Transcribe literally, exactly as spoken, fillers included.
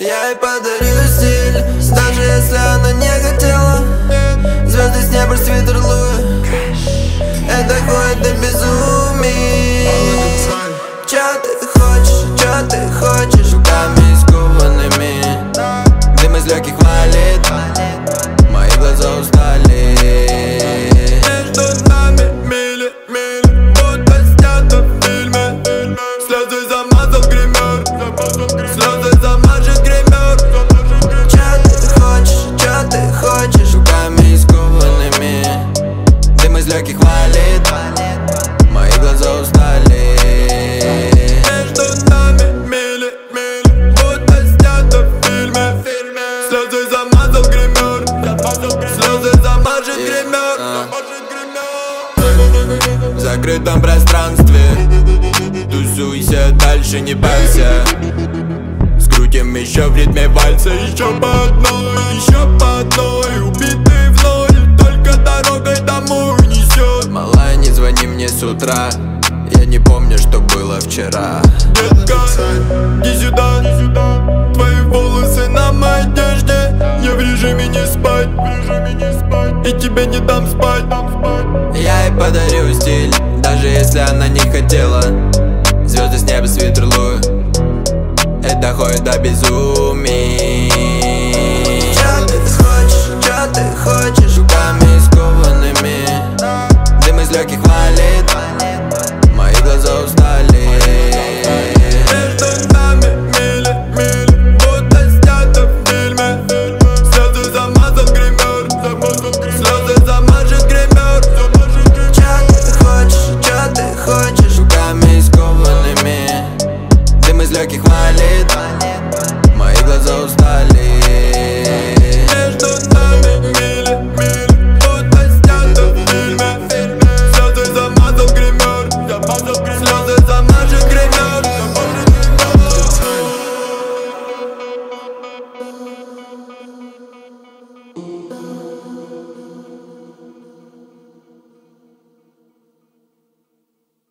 Я ей подарю стиль, даже если она не хотела. Звезды с неба, свитер Луи. Это ходит до безумия. Чё ты хочешь, чё ты хочешь? Руками скованными, дым из легких валит, мои глаза устали. Между нами мили, мили, будто снято в фильме. Слезы замазал гример, слезы замажет гример. Чё ты хочешь, чё ты хочешь? Руками скованными, дым из легких валит, мои глаза устали. Между нами мили, мили, будто снято в фильме. Слезы замазал гример, слезы замажет гример. В закрытом пространстве тусуйся, дальше не парься. Скрутим еще в ритме вальса. Еще по одной, еще по одной. Убитый в ноль, только дорогой домой несет. Малая, не звони мне с утра, я не помню, что было вчера. Детка, иди сюда, твои волосы на моей одежде. Я в режиме не спать, и тебе не дам спать. Я ей подарю стиль, даже если она не хотела. Звезды с неба, свитер Луи. Это ходит до безумия.